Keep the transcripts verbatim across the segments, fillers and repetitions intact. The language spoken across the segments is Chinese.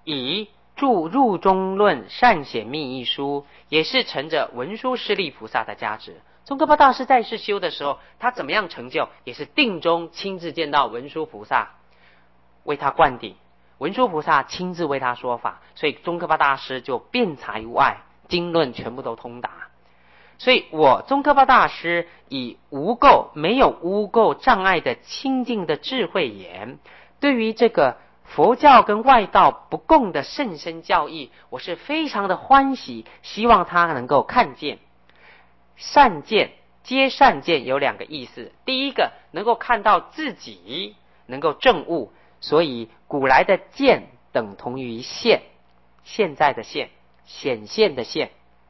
以著《入中论善显密》一书，也是承着文殊师利菩萨的加持。宗喀巴大师在世修的时候，他怎么样成就？也是定中亲自见到文殊菩萨，为他灌顶，文殊菩萨亲自为他说法，所以宗喀巴大师就辩才无碍，经论全部都通达。所以我宗喀巴大师以无垢、没有污垢障碍的清净的智慧言，对于这个佛教跟外道不共的甚深教义，我是非常的欢喜，希望他能够看见。善见，皆善见有两个意思，第一个能够看到自己，能够证悟，所以古来的见等同于现，现在的现，显现的现。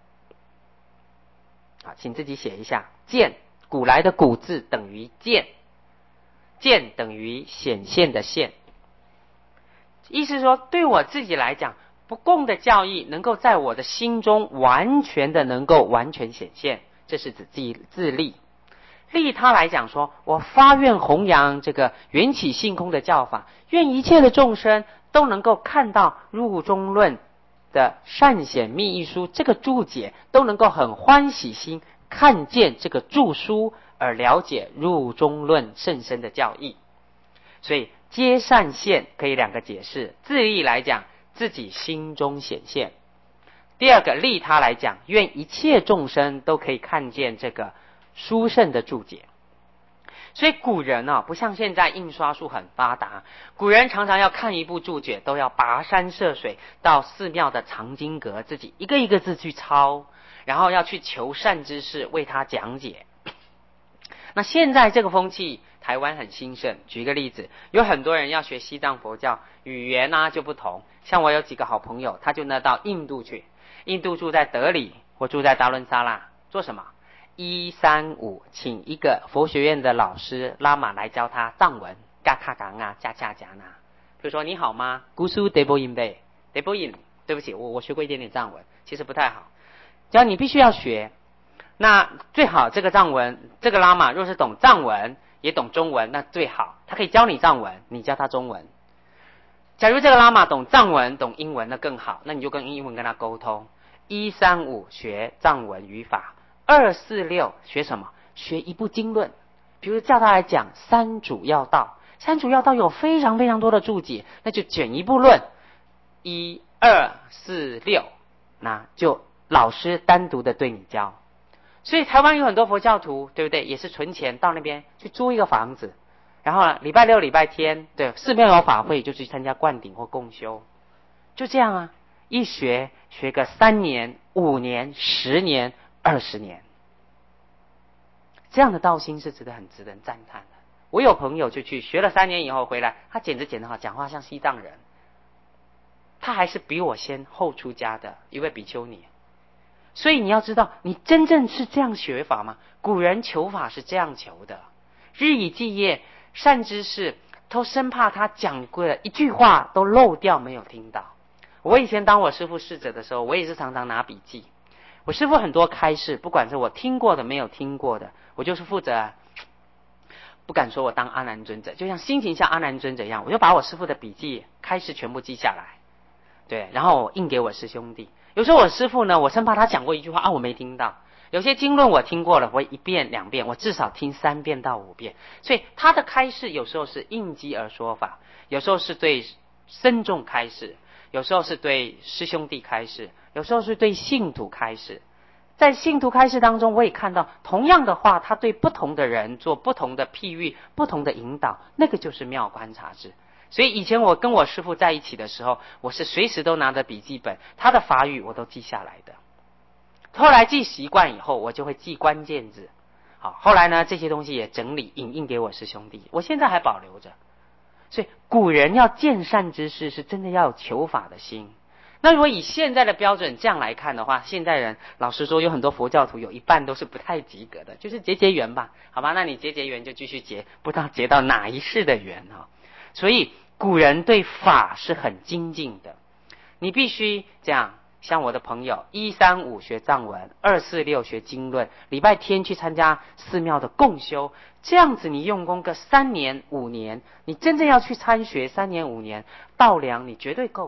啊，请自己写一下，见，古来的古字等于见，见等于显现的现。意思说，对我自己来讲，不共的教义能够在我的心中完全的能够完全显现，这是指自自利。利他来讲说，我发愿弘扬这个缘起性空的教法，愿一切的众生都能够看到入中论的善显密一书这个注解，都能够很欢喜心看见这个注书，而了解入中论甚深的教义。所以皆善现可以两个解释，自利来讲，自己心中显现；第二个利他来讲，愿一切众生都可以看见这个殊胜的注解。所以古人啊，不像现在印刷术很发达，古人常常要看一部注解，都要跋山涉水到寺庙的藏经阁，自己一个一个字去抄，然后要去求善知识为他讲解。那现在这个风气台湾很兴盛，举个例子，有很多人要学西藏佛教，语言啊就不同，像我有几个好朋友，他就呢到印度去，印度住在德里或住在达伦萨拉，做什么？一三五请一个佛学院的老师拉玛来教他藏文，嘎卡嘎啊加加加呐。比如说你好吗 Gusu Deboyin Bay Deboyin， 对不起，我我学过一点点藏文，其实不太好，只要你必须要学，那最好这个藏文，这个拉玛若是懂藏文也懂中文，那最好，他可以教你藏文，你教他中文。假如这个拉玛懂藏文懂英文，那更好，那你就跟英文跟他沟通。一三五学藏文语法，二四六学什么？学一部经论，比如叫他来讲三主要道，三主要道有非常非常多的注解，那就选一部论，一二四六，那就老师单独的对你教。所以台湾有很多佛教徒，对不对？也是存钱到那边去租一个房子，然后呢，礼拜六、礼拜天，对，寺庙有法会就去参加灌顶或共修，就这样啊，一学学个三年、五年、十年、二十年，这样的道心是值得很值得赞叹的。我有朋友就去学了三年以后回来，他简直简直好，讲话像西藏人，他还是比我先后出家的一位比丘尼。所以你要知道，你真正是这样学法吗？古人求法是这样求的，日以继夜，善知识都生怕他讲过的一句话都漏掉没有听到。我以前当我师父侍者的时候，我也是常常拿笔记。我师父很多开示，不管是我听过的没有听过的，我就是负责，不敢说我当阿难尊者，就像心情像阿难尊者一样，我就把我师父的笔记开示全部记下来，对，然后我印给我师兄弟。有时候我师父呢，我生怕他讲过一句话啊，我没听到。有些经论我听过了，我一遍两遍，我至少听三遍到五遍。所以他的开示有时候是应机而说法，有时候是对僧众开示，有时候是对师兄弟开示，有时候是对信徒开示。在信徒开示当中，我也看到同样的话，他对不同的人做不同的譬喻，不同的引导，那个就是妙观察智。所以以前我跟我师父在一起的时候，我是随时都拿着笔记本，他的法语我都记下来的。后来记习惯以后，我就会记关键字。好，后来呢，这些东西也整理影印给我师兄弟，我现在还保留着。所以古人要见善知识，是真的要有求法的心。那如果以现在的标准这样来看的话，现代人老实说，有很多佛教徒有一半都是不太及格的，就是结结缘吧，好吧？那你结结缘就继续结，不知道结到哪一世的缘哈。所以古人对法是很精进的，你必须这样。像我的朋友，一三五学藏文，二四六学经论，礼拜天去参加寺庙的共修，这样子你用功个三年五年，你真正要去参学三年五年，道量你绝对够的。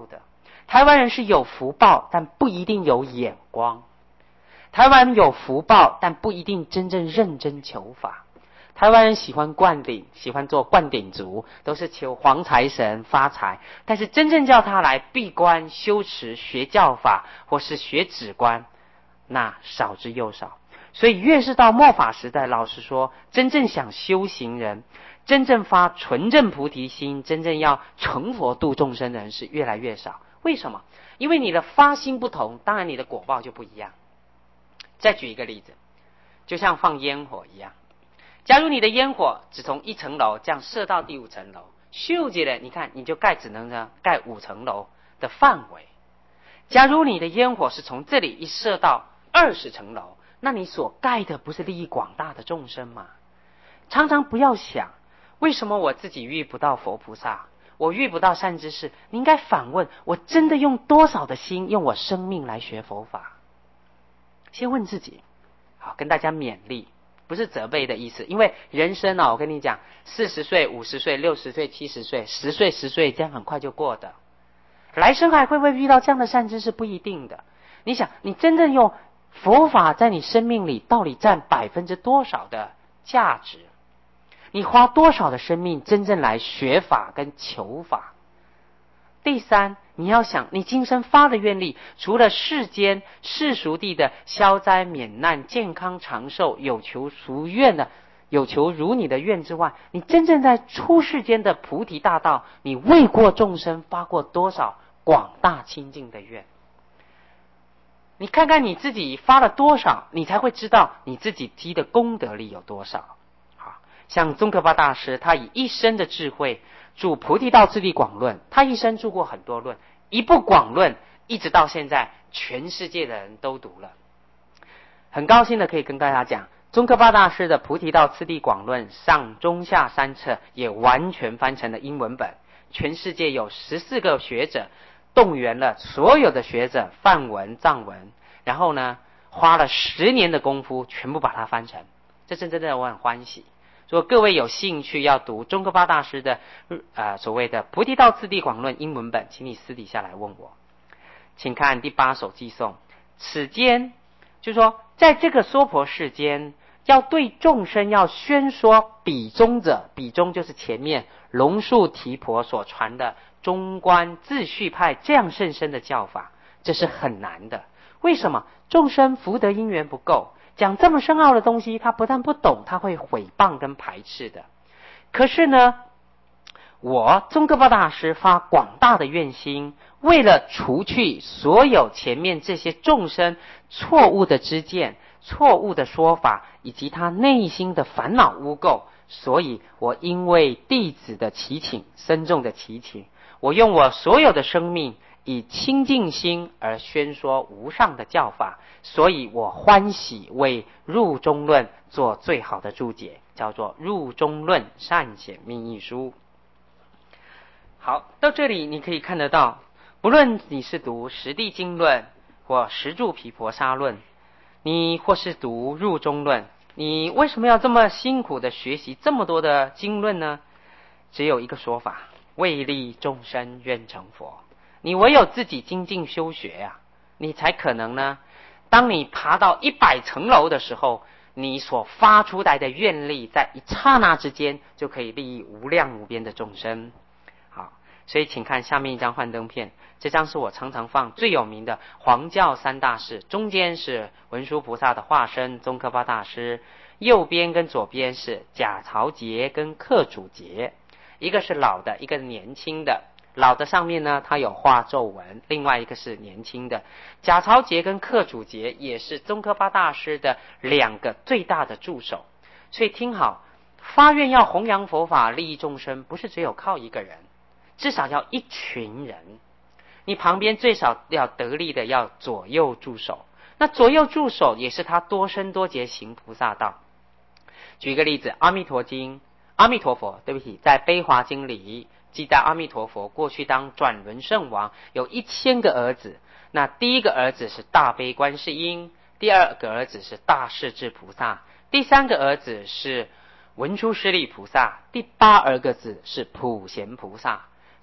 台湾人是有福报，但不一定有眼光。台湾有福报，但不一定真正认真求法。台湾人喜欢灌顶，喜欢做灌顶族，都是求黄财神发财，但是真正叫他来闭关修持学教法或是学止观，那少之又少。所以越是到末法时代，老实说，真正想修行人，真正发纯正菩提心，真正要成佛度众生的人是越来越少。为什么？因为你的发心不同，当然你的果报就不一样。再举一个例子，就像放烟火一样，假如你的烟火只从一层楼这样射到第五层楼，咻起来，你看你就盖只能呢盖五层楼的范围。假如你的烟火是从这里一射到二十层楼，那你所盖的不是利益广大的众生吗？常常不要想为什么我自己遇不到佛菩萨，我遇不到善知识，你应该反问，我真的用多少的心，用我生命来学佛法？先问自己。好，跟大家勉励，不是责备的意思。因为人生啊，我跟你讲，四十岁、五十岁、六十岁、七十岁、十岁、十岁，这样很快就过的。来生还会不会遇到这样的善知识？不一定的。你想，你真正用佛法在你生命里到底占百分之多少的价值？你花多少的生命真正来学法跟求法？第三，你要想你今生发的愿力，除了世间世俗地的消灾免难、健康长寿、有求如愿的有求如你的愿之外，你真正在出世间的菩提大道，你为过众生发过多少广大清净的愿？你看看你自己发了多少，你才会知道你自己积的功德力有多少。好，像宗喀巴大师，他以一生的智慧著《菩提道次第广论》，他一生著过很多论，一部广论一直到现在全世界的人都读了。很高兴的可以跟大家讲，宗喀巴大师的《菩提道次第广论》上中下三册也完全翻成了英文本，全世界有十四个学者动员了所有的学者梵文藏文，然后呢花了十年的功夫全部把它翻成。这是真的我很欢喜。如果各位有兴趣要读宗喀巴大师的呃所谓的《菩提道次第广论》英文本，请你私底下来问我。请看第八首偈颂，此间就是说在这个娑婆世间，要对众生要宣说比中者，比中就是前面龙树提婆所传的中观自续派这样甚深的教法，这是很难的。为什么？众生福德因缘不够，讲这么深奥的东西，他不但不懂，他会毁谤跟排斥的。可是呢，我宗喀巴大师发广大的愿心，为了除去所有前面这些众生错误的知见、错误的说法，以及他内心的烦恼污垢，所以我因为弟子的祈请，深重的祈请，我用我所有的生命以清净心而宣说无上的教法，所以我欢喜为入中论做最好的注解，叫做入中论善显密意书。好，到这里你可以看得到，不论你是读十地经论或十住毗婆沙论，你或是读入中论，你为什么要这么辛苦的学习这么多的经论呢？只有一个说法，为利众生愿成佛。你唯有自己精进修学呀、啊，你才可能呢，当你爬到一百层楼的时候，你所发出来的愿力在一刹那之间就可以利益无量无边的众生。好，所以请看下面一张幻灯片，这张是我常常放最有名的黄教三大士，中间是文殊菩萨的化身宗喀巴大师，右边跟左边是贾曹杰跟克主杰，一个是老的，一个是年轻的。老的上面呢，它有画皱纹，另外一个是年轻的。贾曹杰跟克主杰也是宗喀巴大师的两个最大的助手。所以听好，发愿要弘扬佛法利益众生，不是只有靠一个人，至少要一群人。你旁边最少要得力的要左右助手，那左右助手也是他多生多劫行菩萨道。举一个例子，阿弥陀经，阿弥陀佛，对不起，在悲华经里记载阿弥陀佛过去当转轮圣王，有一千个儿子。那第一个儿子是大悲观世音，第二个儿子是大势至菩萨，第三个儿子是文殊师利菩萨，第八儿个子是普贤菩萨。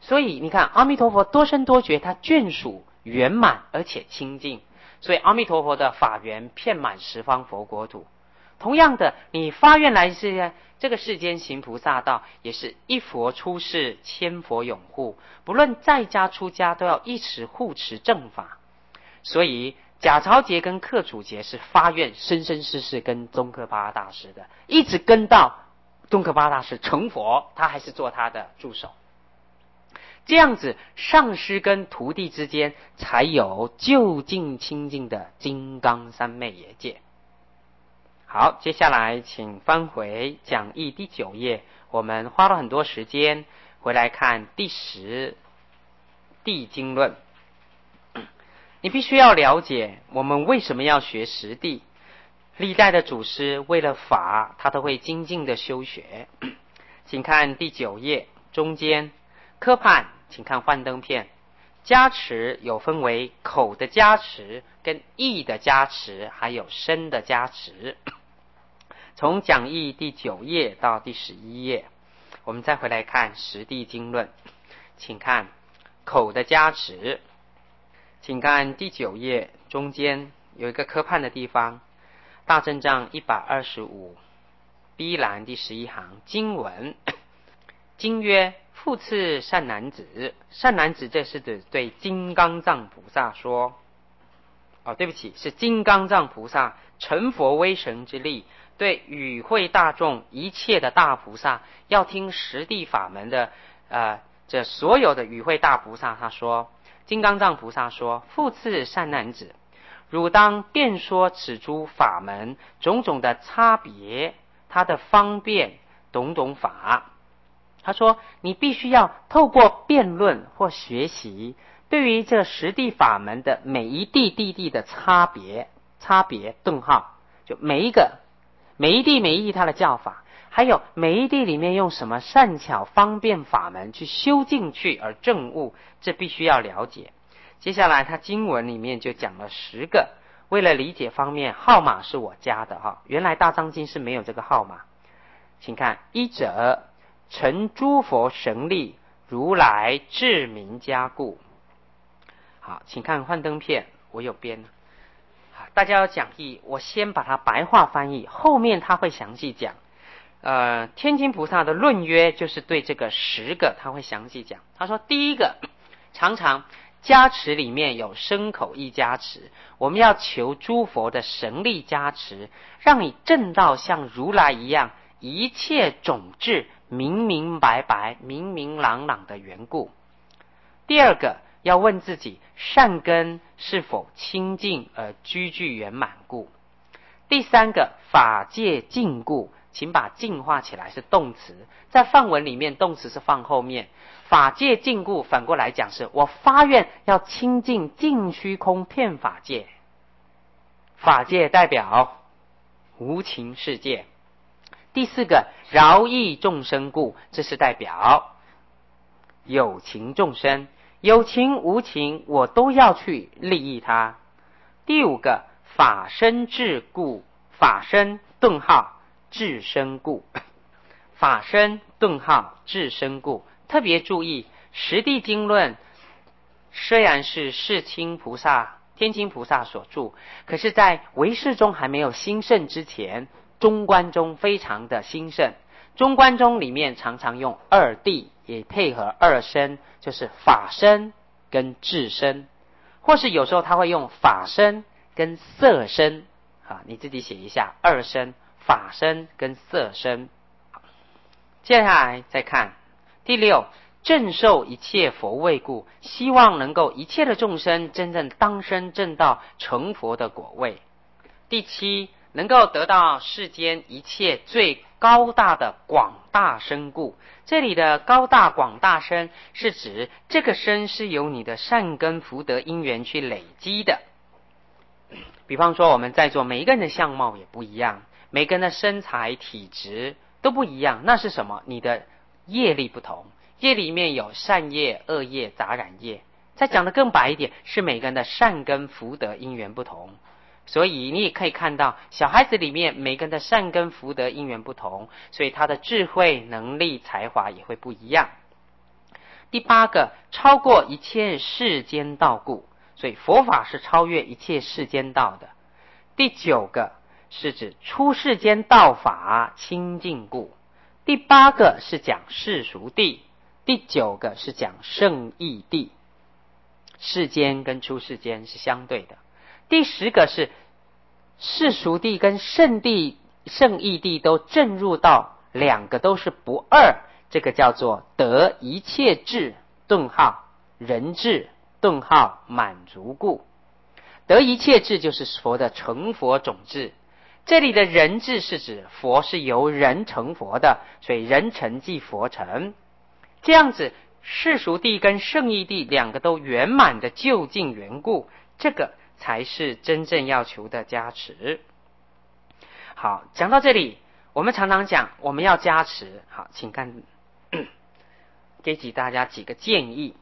所以你看，阿弥陀佛多生多觉，他眷属圆满而且清净，所以阿弥陀佛的法缘遍满十方佛国土。同样的，你发愿来世这个世间行菩萨道，也是一佛出世，千佛拥护，不论在家出家，都要一直护持正法。所以贾朝杰跟克楚杰是发愿生生世世跟宗喀巴大师的，一直跟到宗喀巴大师成佛，他还是做他的助手。这样子，上师跟徒弟之间才有就近清净的金刚三昧耶界。好，接下来请翻回讲义第九页，我们花了很多时间回来看第十地经论。你必须要了解我们为什么要学十地。历代的祖师为了法，他都会精进的修学。请看第九页中间科判，请看幻灯片。加持有分为口的加持、跟意的加持，还有身的加持。从讲义第九页到第十一页，我们再回来看十地经论。请看口的加持，请看第九页中间有一个科判的地方，大正藏一百二十五 B 栏第十一行经文。经曰：复次善男子，善男子这是指对金刚藏菩萨说。哦，对不起，是金刚藏菩萨成佛威神之力，对与会大众一切的大菩萨，要听十地法门的呃，这所有的与会大菩萨，他说，金刚藏菩萨说：复次善男子，汝当辩说此诸法门种种的差别，它的方便种种法。他说你必须要透过辩论或学习，对于这十地法门的每一地地地的差别差别顿号，就每一个每一地每一地它的教法，还有每一地里面用什么善巧方便法门去修进去而证悟，这必须要了解。接下来他经文里面就讲了十个，为了理解方面，号码是我加的哈，原来大藏经是没有这个号码。请看，一者成诸佛神力，如来智明加固。好，请看幻灯片，我有编。大家要讲义，我先把它白话翻译，后面他会详细讲。呃，天津菩萨的论约就是对这个十个他会详细讲。他说，第一个，常常加持里面有身口意加持，我们要求诸佛的神力加持，让你证到像如来一样，一切种智明明白白、明明朗朗的缘故。第二个，要问自己善根是否清净而居具圆满故。第三个，法界净故，请把净化起来是动词，在梵文里面动词是放后面。法界净故反过来讲是我发愿要清净净虚空遍法界。法界代表无情世界。第四个，饶益众生故，这是代表有情众生，有情无情我都要去利益他。第五个，法身智故，法身顿号智身故，法身顿号智身故。特别注意，十地经论虽然是世亲菩萨天亲菩萨所著，可是在唯识中还没有兴盛之前，中观中非常的兴盛。中观中里面常常用二谛，也配合二身，就是法身跟智身，或是有时候他会用法身跟色身啊，你自己写一下二身、法身跟色身。接下来再看第六，正受一切佛位故，希望能够一切的众生真正当生正道成佛的果位。第七，能够得到世间一切最高大的广大身故。这里的高大广大身是指这个身是由你的善根福德因缘去累积的。比方说我们在座每一个人的相貌也不一样，每个人的身材体质都不一样，那是什么？你的业力不同，业里面有善业、恶业、杂染业。再讲得更白一点，是每个人的善根福德因缘不同。所以你也可以看到，小孩子里面每个人的善根福德因缘不同，所以他的智慧能力才华也会不一样。 第八个，超过一切世间道故，所以佛法是超越一切世间道的。第九个是指出世间道法清净故。第八个是讲世俗谛，第九个是讲圣义谛。世间跟出世间是相对的。第十个是世俗谛跟圣谛、圣义谛都正入到两个都是不二，这个叫做得一切智顿号人智顿号满足故。得一切智就是佛的成佛种智，这里的人智是指佛是由人成佛的，所以人成即佛成。这样子世俗谛跟圣义谛两个都圆满的究竟缘故，这个才是真正要求的加持。好，讲到这里，我们常常讲我们要加持，好，请看给给大家几个建议。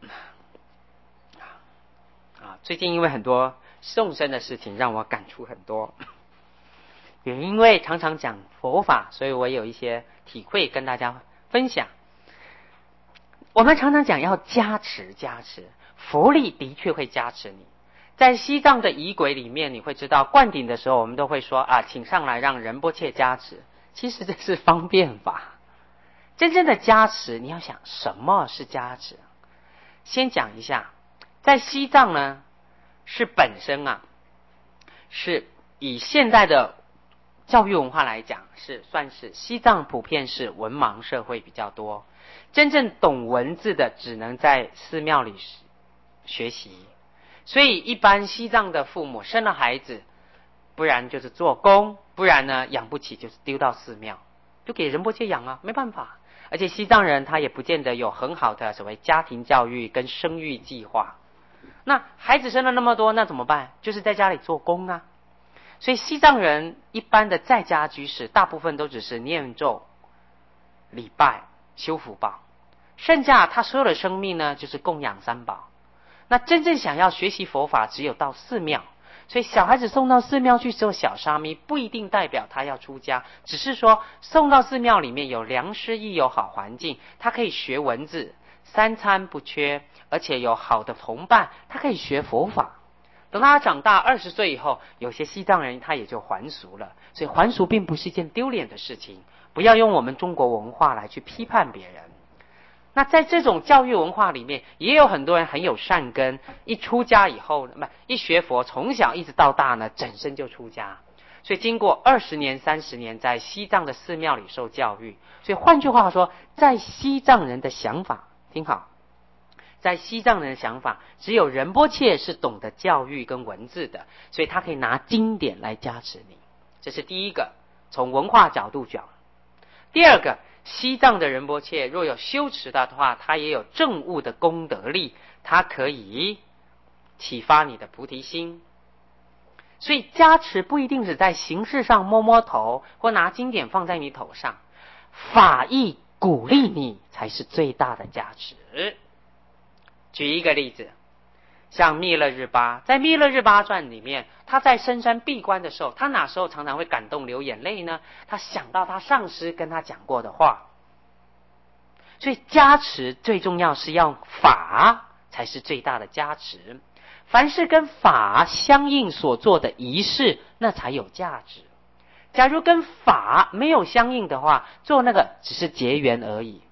啊，最近因为很多众生的事情让我感触很多，也因为常常讲佛法，所以我有一些体会跟大家分享。我们常常讲要加持加持，佛力的确会加持你。在西藏的仪轨里面，你会知道灌顶的时候我们都会说啊，请上来让仁波切加持，其实这是方便法。真正的加持，你要想什么是加持。先讲一下，在西藏呢，是本身啊，是以现代的教育文化来讲，是算是西藏普遍是文盲社会比较多，真正懂文字的只能在寺庙里学习，所以一般西藏的父母生了孩子，不然就是做工，不然呢养不起就是丢到寺庙，就给仁波切养啊，没办法。而且西藏人他也不见得有很好的所谓家庭教育跟生育计划，那孩子生了那么多，那怎么办？就是在家里做工啊。所以西藏人一般的在家居士，大部分都只是念咒、礼拜、修福报，剩下他所有的生命呢，就是供养三宝。那真正想要学习佛法，只有到寺庙。所以小孩子送到寺庙去做小沙弥，不一定代表他要出家，只是说送到寺庙里面有良师益友好环境，他可以学文字，三餐不缺，而且有好的同伴，他可以学佛法。等他长大二十岁以后，有些西藏人他也就还俗了。所以还俗并不是一件丢脸的事情，不要用我们中国文化来去批判别人。那在这种教育文化里面，也有很多人很有善根，一出家以后，不一学佛，从小一直到大呢，整身就出家。所以经过二十年、三十年，在西藏的寺庙里受教育。所以换句话说，在西藏人的想法，听好，在西藏人的想法，只有仁波切是懂得教育跟文字的，所以他可以拿经典来加持你。这是第一个，从文化角度讲。第二个，西藏的仁波切若有修持的话，他也有证悟的功德力，他可以启发你的菩提心。所以加持不一定只在形式上摸摸头，或拿经典放在你头上，法义鼓励你才是最大的加持。举一个例子，像密勒日巴，在密勒日巴传里面，他在深山闭关的时候，他哪时候常常会感动流眼泪呢？他想到他上师跟他讲过的话。所以加持最重要是要法才是最大的加持，凡是跟法相应所做的仪式，那才有价值。假如跟法没有相应的话，做那个只是结缘而已。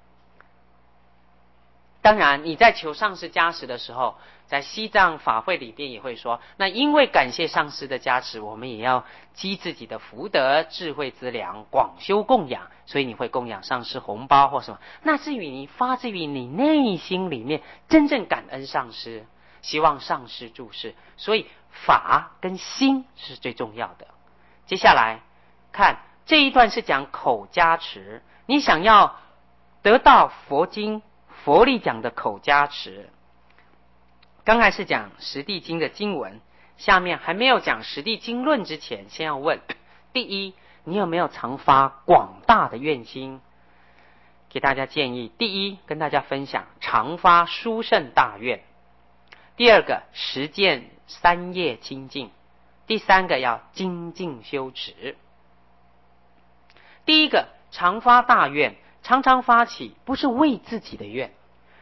当然你在求上师加持的时候，在西藏法会里边也会说，那因为感谢上师的加持，我们也要积自己的福德智慧资粮，广修供养，所以你会供养上师红包或什么，那是于你发自于你内心里面真正感恩上师，希望上师注释。所以法跟心是最重要的。接下来看这一段是讲口加持，你想要得到佛经佛力讲的口加持。刚才是讲十地经的经文，下面还没有讲十地经论之前，先要问：第一，你有没有常发广大的愿心？给大家建议，第一，跟大家分享常发殊胜大愿；第二个，实践三业清净；第三个，要精进修持。第一个，常发大愿，常常发起，不是为自己的愿。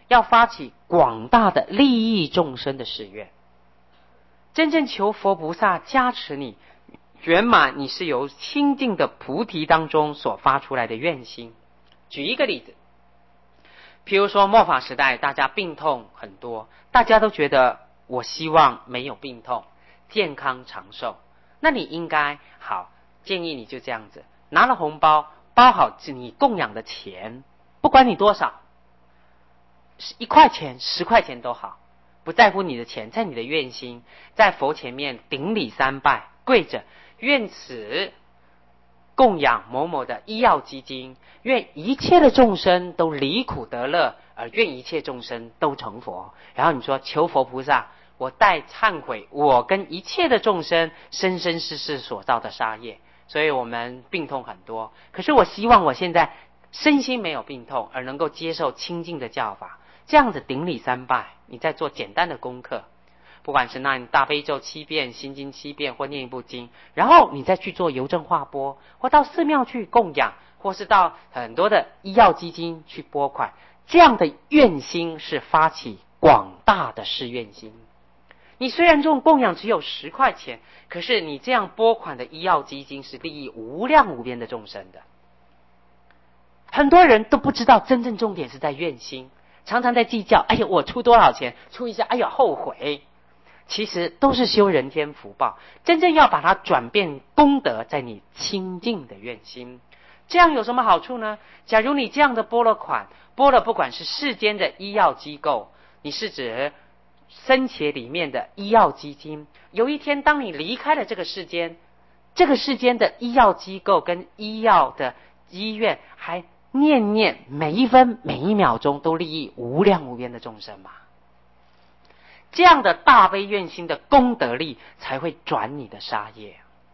要发起广大的利益众生的誓愿。真正求佛菩萨加持你圆满，你是由清净的菩提当中所发出来的愿心。举一个例子，比如说末法时代，大家病痛很多，大家都觉得我希望没有病痛，健康长寿。那你应该好，建议你就这样子，拿了红包包好你供养的钱，不管你多少，一块钱十块钱都好，不在乎你的钱，在你的愿心，在佛前面顶礼三拜，跪着愿此供养某某的医药基金，愿一切的众生都离苦得乐，而愿一切众生都成佛。然后你说求佛菩萨，我代忏悔我跟一切的众生生生世世所造的杀业，所以我们病痛很多，可是我希望我现在身心没有病痛，而能够接受清净的教法。这样子顶礼三拜，你再做简单的功课，不管是那大悲咒七遍、心经七遍，或念一部经，然后你再去做邮政划拨，或到寺庙去供养，或是到很多的医药基金去拨款。这样的愿心是发起广大的誓愿心。你虽然这种供养只有十块钱，可是你这样拨款的医药基金是利益无量无边的众生的。很多人都不知道真正重点是在愿心，常常在计较，哎呀我出多少钱，出一下哎呀后悔，其实都是修人天福报。真正要把它转变功德，在你清净的愿心。这样有什么好处呢？假如你这样的拨了款，拨了不管是世间的医药机构，你是指生前里面的医药基金，有一天当你离开了这个世间，这个世间的医药机构跟医药的医院还念念每一分每一秒钟都利益无量无边的众生嘛。这样的大悲愿心的功德力才会转你的杀业。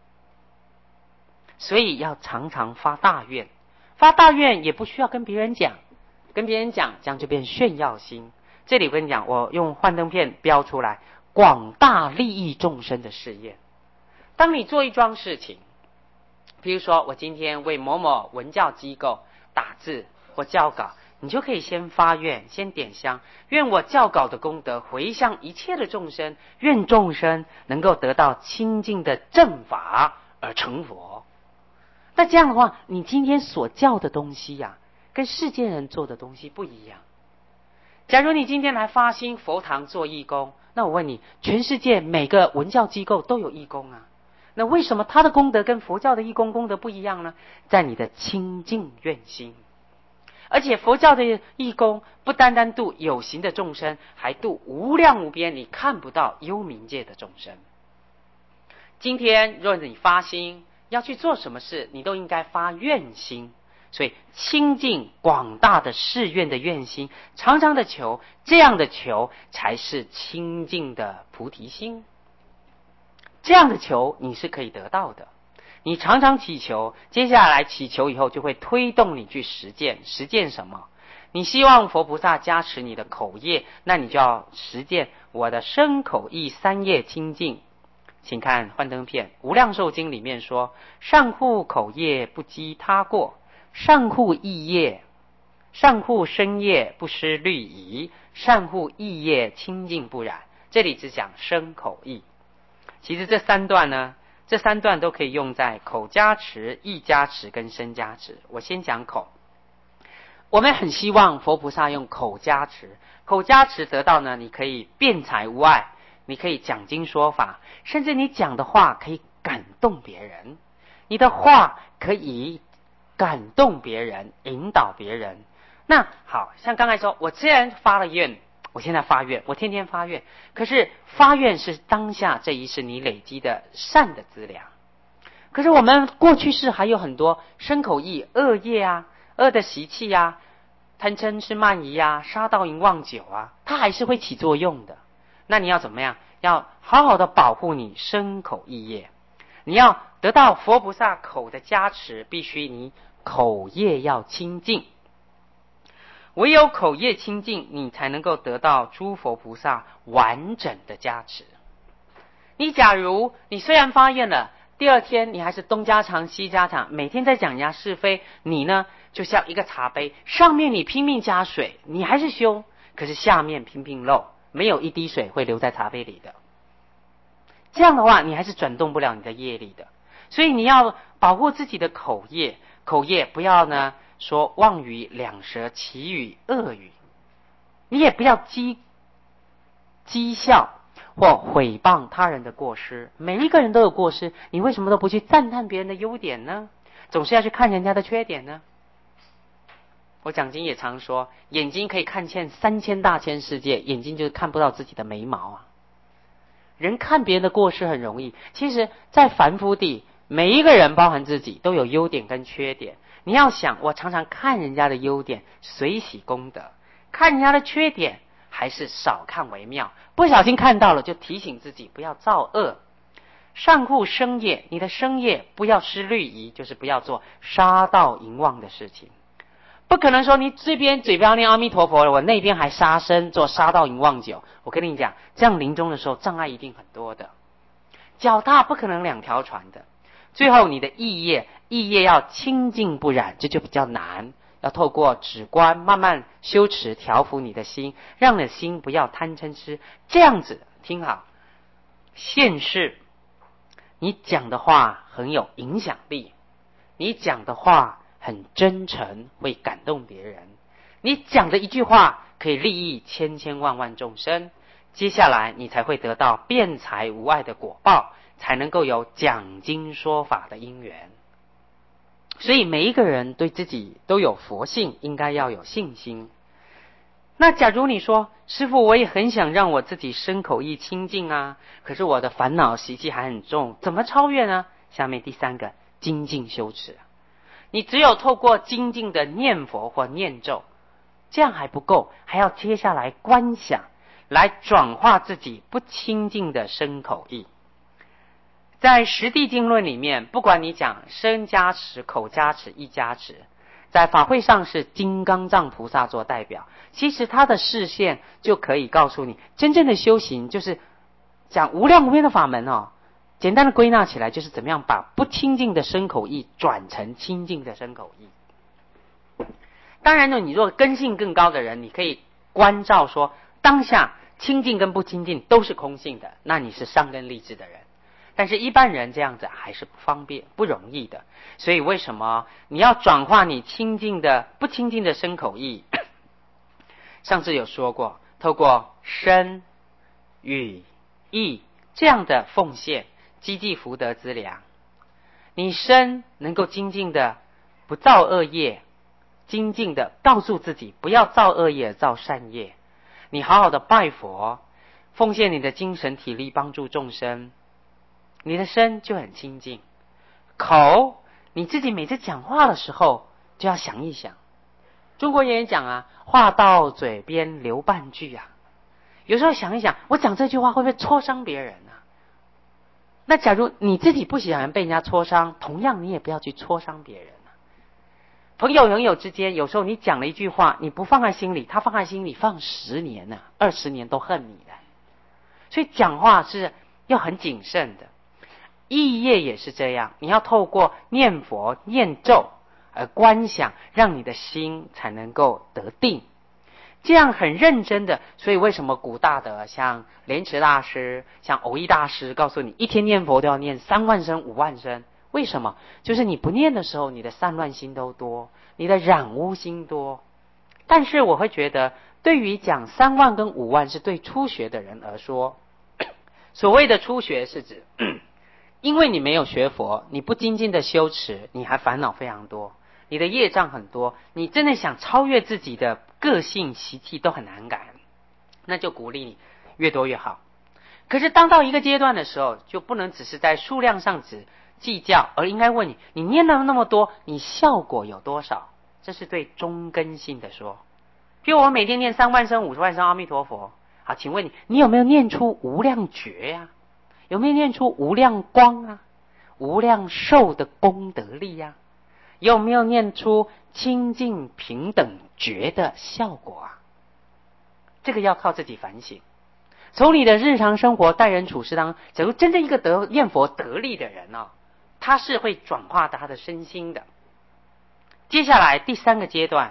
所以要常常发大愿，发大愿也不需要跟别人讲，跟别人讲这样就变炫耀心。这里我跟你讲，我用幻灯片标出来，广大利益众生的事业。当你做一桩事情，比如说我今天为某某文教机构打字或校稿，你就可以先发愿，先点香，愿我校稿的功德回向一切的众生，愿众生能够得到清净的正法而成佛。那这样的话，你今天所教的东西呀、啊，跟世间人做的东西不一样。假如你今天来发心佛堂做义工，那我问你，全世界每个文教机构都有义工啊，那为什么他的功德跟佛教的义工功德不一样呢？在你的清净愿心。而且佛教的义工不单单度有形的众生，还度无量无边你看不到幽冥界的众生。今天若你发心要去做什么事，你都应该发愿心。所以清净广大的誓愿的愿心，常常的求，这样的求才是清净的菩提心。这样的求你是可以得到的。你常常祈求，接下来祈求以后就会推动你去实践。实践什么？你希望佛菩萨加持你的口业，那你就要实践我的身口意三业清净。请看幻灯片《无量寿经》里面说，善护口业不积他过，善护意业，善护身业不失律仪，善护意业清净不染。这里只讲身口意。其实这三段呢，这三段都可以用在口加持、意加持跟身加持。我先讲口。我们很希望佛菩萨用口加持，口加持得到呢，你可以辩才无碍，你可以讲经说法，甚至你讲的话可以感动别人，你的话可以感动别人，引导别人。那好像刚才说，我虽然发了愿，我现在发愿，我天天发愿，可是发愿是当下这一世你累积的善的资粮。可是我们过去世还有很多身口意恶业啊，恶的习气啊，贪嗔痴慢疑啊，杀盗淫妄酒啊，它还是会起作用的。那你要怎么样？要好好的保护你身口意业。你要得到佛菩萨口的加持，必须你口业要清净。唯有口业清净，你才能够得到诸佛菩萨完整的加持。你假如你虽然发愿了，第二天你还是东家长西家长，每天在讲人家是非，你呢就像一个茶杯，上面你拼命加水，你还是修， 可是下面平平漏，没有一滴水会留在茶杯里的。这样的话，你还是转动不了你的业力的。所以你要保护自己的口业，口业不要呢说妄语、两舌、绮语、恶语，你也不要讥讥笑或毁谤他人的过失。每一个人都有过失，你为什么都不去赞叹别人的优点呢？总是要去看人家的缺点呢？我讲经也常说，眼睛可以看见三千大千世界，眼睛就是看不到自己的眉毛啊。人看别人的过失很容易，其实在凡夫地，每一个人包含自己都有优点跟缺点。你要想，我常常看人家的优点，随喜功德；看人家的缺点，还是少看为妙。不小心看到了，就提醒自己不要造恶。善护生业，你的生业不要失律仪，就是不要做杀盗淫妄的事情。不可能说你这边嘴巴念阿弥陀佛了，我那边还杀生做杀盗淫妄酒。我跟你讲，这样临终的时候障碍一定很多的。脚踏不可能两条船的。最后你的意业，意业要清净不染，这就比较难。要透过止观，慢慢修持调伏你的心，让你的心不要贪嗔痴。这样子，听好，现世你讲的话很有影响力，你讲的话很真诚，会感动别人。你讲的一句话可以利益千千万万众生，接下来你才会得到辩才无碍的果报，才能够有讲经说法的因缘。所以每一个人对自己都有佛性，应该要有信心。那假如你说，师父，我也很想让我自己身口意清净啊，可是我的烦恼习气还很重，怎么超越呢？下面第三个，精进修持。你只有透过精进的念佛或念咒，这样还不够，还要接下来观想，来转化自己不清净的身口意。在十地经论里面，不管你讲身加持、口加持、意加持，在法会上是金刚藏菩萨做代表，其实他的视线就可以告诉你，真正的修行就是讲无量无边的法门哦。简单的归纳起来，就是怎么样把不清净的身口意转成清净的身口意。当然呢，你若根性更高的人，你可以关照说，当下清净跟不清净都是空性的，那你是上根立志的人。但是一般人这样子还是不方便、不容易的。所以为什么你要转化你清净的、不清净的身口意？上次有说过，透过身、语、意这样的奉献，积济福德资粮。你身能够精进的不造恶业，精进的告诉自己不要造恶业，造善业。你好好的拜佛，奉献你的精神体力帮助众生，你的身就很清净。口，你自己每次讲话的时候就要想一想。中国人也讲啊，话到嘴边留半句啊。有时候想一想，我讲这句话会不会戳伤别人啊？那假如你自己不喜欢被人家戳伤，同样你也不要去戳伤别人啊。朋友朋友之间，有时候你讲了一句话，你不放在心里，他放在心里放十年啊，二十年都恨你的。所以讲话是要很谨慎的。意业也是这样，你要透过念佛念咒而观想，让你的心才能够得定。这样很认真的，所以为什么古大德像莲池大师、像藕益大师告诉你，一天念佛都要念三万声、五万声？为什么？就是你不念的时候，你的散乱心都多，你的染污心多。但是我会觉得，对于讲三万跟五万是对初学的人而说，所谓的初学是指因为你没有学佛，你不精进的修持，你还烦恼非常多，你的业障很多，你真的想超越自己的个性习气都很难改，那就鼓励你越多越好。可是当到一个阶段的时候，就不能只是在数量上只计较，而应该问你，你念了那么多，你效果有多少？这是对中根性的说。比如我每天念三万声、五十万声阿弥陀佛，好，请问你，你有没有念出无量觉呀、啊？有没有念出无量光啊？无量寿的功德力呀、啊？有没有念出清净平等觉的效果啊？这个要靠自己反省。从你的日常生活待人处事当中，假如真正一个得念佛得力的人哦，他是会转化他的身心的。接下来第三个阶段，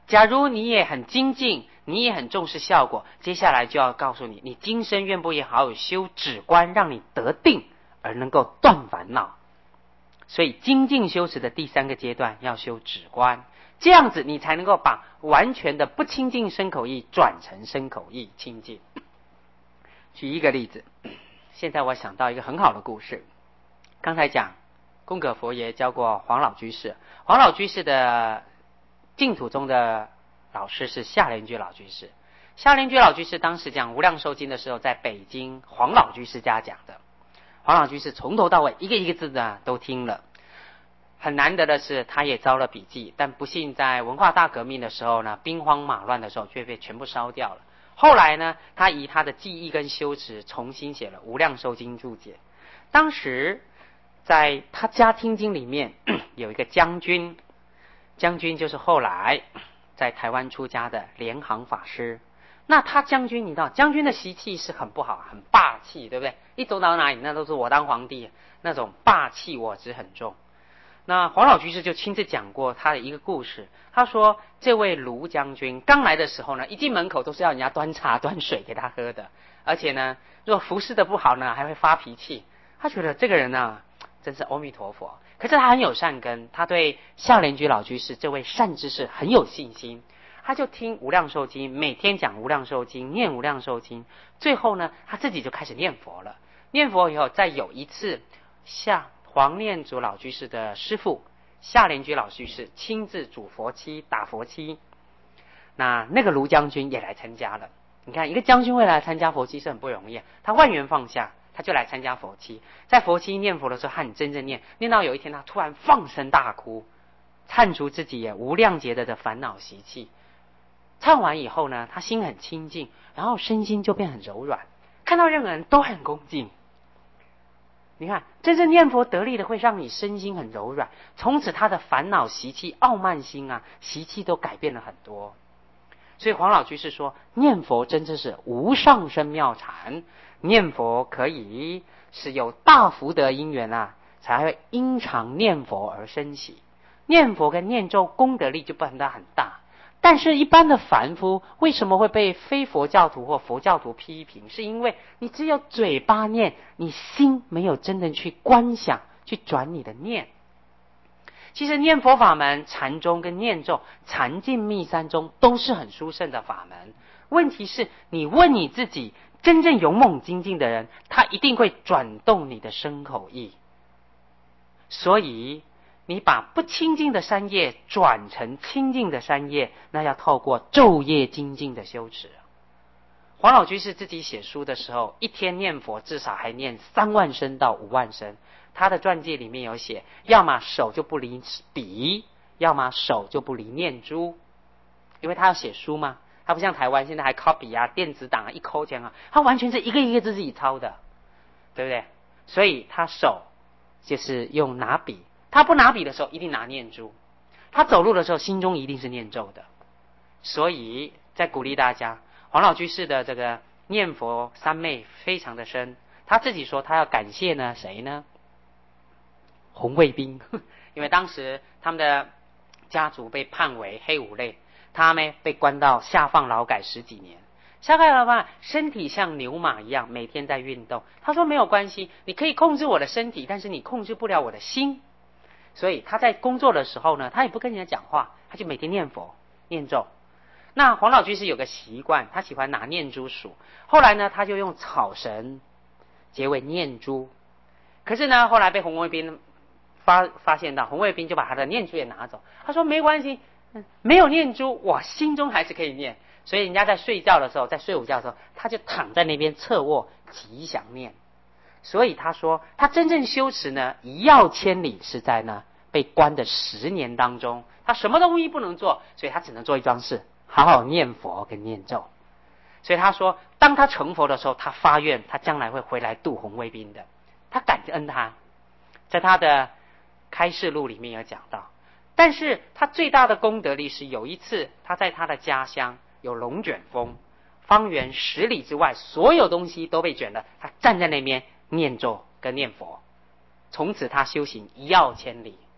假如你也很精进，你也很重视效果，接下来就要告诉你，你今生愿不愿意好好修止观，让你得定而能够断烦恼。所以精进修持的第三个阶段要修止观，这样子你才能够把完全的不清净身口意转成身口意清净。举一个例子，现在我想到一个很好的故事。刚才讲空格佛爷教过黄老居士，黄老居士的净土中的老师是夏莲居老居士。夏莲居老居士当时讲无量寿经的时候，在北京黄老居士家讲的。黄老居士从头到尾一个一个字呢都听了。很难得的是他也抄了笔记，但不幸在文化大革命的时候呢，兵荒马乱的时候却被全部烧掉了。后来呢，他以他的记忆跟修持重新写了无量寿经注解。当时在他家听经里面有一个将军，将军就是后来在台湾出家的莲行法师。那他将军，你知道将军的习气是很不好，很霸气，对不对？一走到哪里那都是我当皇帝，那种霸气我执很重。那黄老居士就亲自讲过他的一个故事。他说这位卢将军刚来的时候呢，一进门口都是要人家端茶端水给他喝的，而且呢若服侍的不好呢还会发脾气。他觉得这个人啊真是阿弥陀佛，可是他很有善根，他对夏莲居老居士这位善知识很有信心。他就听无量寿经，每天讲无量寿经，念无量寿经，最后呢他自己就开始念佛了。念佛以后，再有一次夏黄念祖老居士的师父夏莲居老居士亲自煮佛七打佛七，那那个卢将军也来参加了。你看一个将军会来参加佛七是很不容易，他万缘放下，他就来参加佛七。在佛七念佛的时候，他很真正念，念到有一天他突然放声大哭，忏除自己也无量劫的烦恼习气。唱完以后呢，他心很清净，然后身心就变很柔软，看到任何人都很恭敬。你看真正念佛得力的会让你身心很柔软，从此他的烦恼习气傲慢心啊习气都改变了很多。所以黄老居士说，念佛真正是无上生妙禅，念佛可以是有大福德因缘啊，才会因常念佛而生喜。念佛跟念咒功德力就不很大很大，但是一般的凡夫为什么会被非佛教徒或佛教徒批评？是因为你只有嘴巴念，你心没有真的去观想，去转你的念。其实念佛法门禅宗跟念咒禅净密三宗都是很殊胜的法门，问题是你问你自己，真正勇猛精进的人，他一定会转动你的身口意。所以你把不清净的三业转成清净的三业，那要透过昼夜精进的修持。黄老居士自己写书的时候，一天念佛至少还念三万声到五万声。他的传记里面有写，要么手就不离笔，要么手就不离念珠，因为他要写书嘛，他不像台湾现在还 copy 啊电子档啊一抠这样啊，他完全是一个一个字自己抄的，对不对？所以他手就是用拿笔，他不拿笔的时候一定拿念珠，他走路的时候心中一定是念咒的。所以在鼓励大家，黄老居士的这个念佛三昧非常的深。他自己说他要感谢呢谁呢？红卫兵，因为当时他们的家族被判为黑五类，他们被关到下放劳改十几年。下放劳改身体像牛马一样每天在运动，他说没有关系，你可以控制我的身体，但是你控制不了我的心。所以他在工作的时候呢，他也不跟人家讲话，他就每天念佛念咒。那黄老居士有个习惯，他喜欢拿念珠数，后来呢他就用草绳结为念珠。可是呢后来被红卫兵发发现到，红卫兵就把他的念珠也拿走。他说没关系，没有念珠我心中还是可以念。所以人家在睡觉的时候，在睡午觉的时候，他就躺在那边侧卧吉祥念。所以他说他真正修持呢一要千里，是在呢被关的十年当中，他什么东西不能做，所以他只能做一桩事，好好念佛跟念咒。所以他说当他成佛的时候，他发愿他将来会回来度红卫兵的，他感恩他。在他的开示录里面有讲到。但是他最大的功德力是有一次他在他的家乡有龙卷风，方圆十里之外所有东西都被卷了，他站在那边念咒跟念佛，从此他修行一要千里。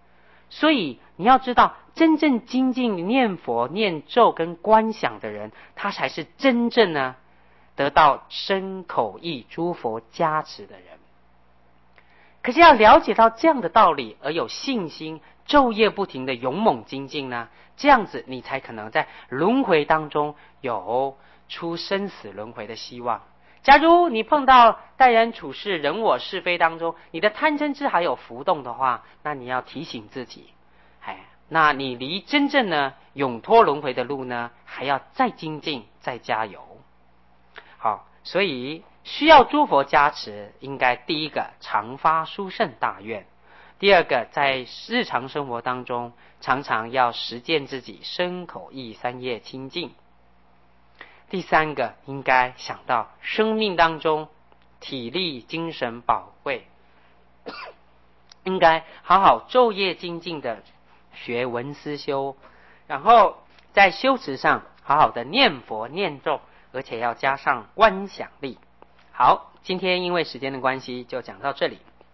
所以你要知道，真正精进念佛、念咒跟观想的人，他才是真正呢得到身口意诸佛加持的人。可是要了解到这样的道理，而有信心，昼夜不停的勇猛精进呢，这样子你才可能在轮回当中有出生死轮回的希望。假如你碰到待人处事、人我是非当中，你的贪嗔痴还有浮动的话，那你要提醒自己，哎，那你离真正呢永脱轮回的路呢，还要再精进、再加油。好，所以需要诸佛加持，应该第一个常发殊胜大愿，第二个在日常生活当中常常要实践自己身口意三业清净。第三个应该想到生命当中体力精神宝贵，应该好好昼夜精进的学闻思修，然后在修持上好好的念佛念咒，而且要加上观想力。好，今天因为时间的关系就讲到这里。